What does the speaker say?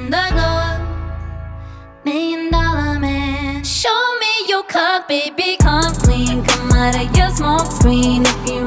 준다고 $1,000,000 man. Show me your cup, baby, come clean. Come out of your smoke screen if you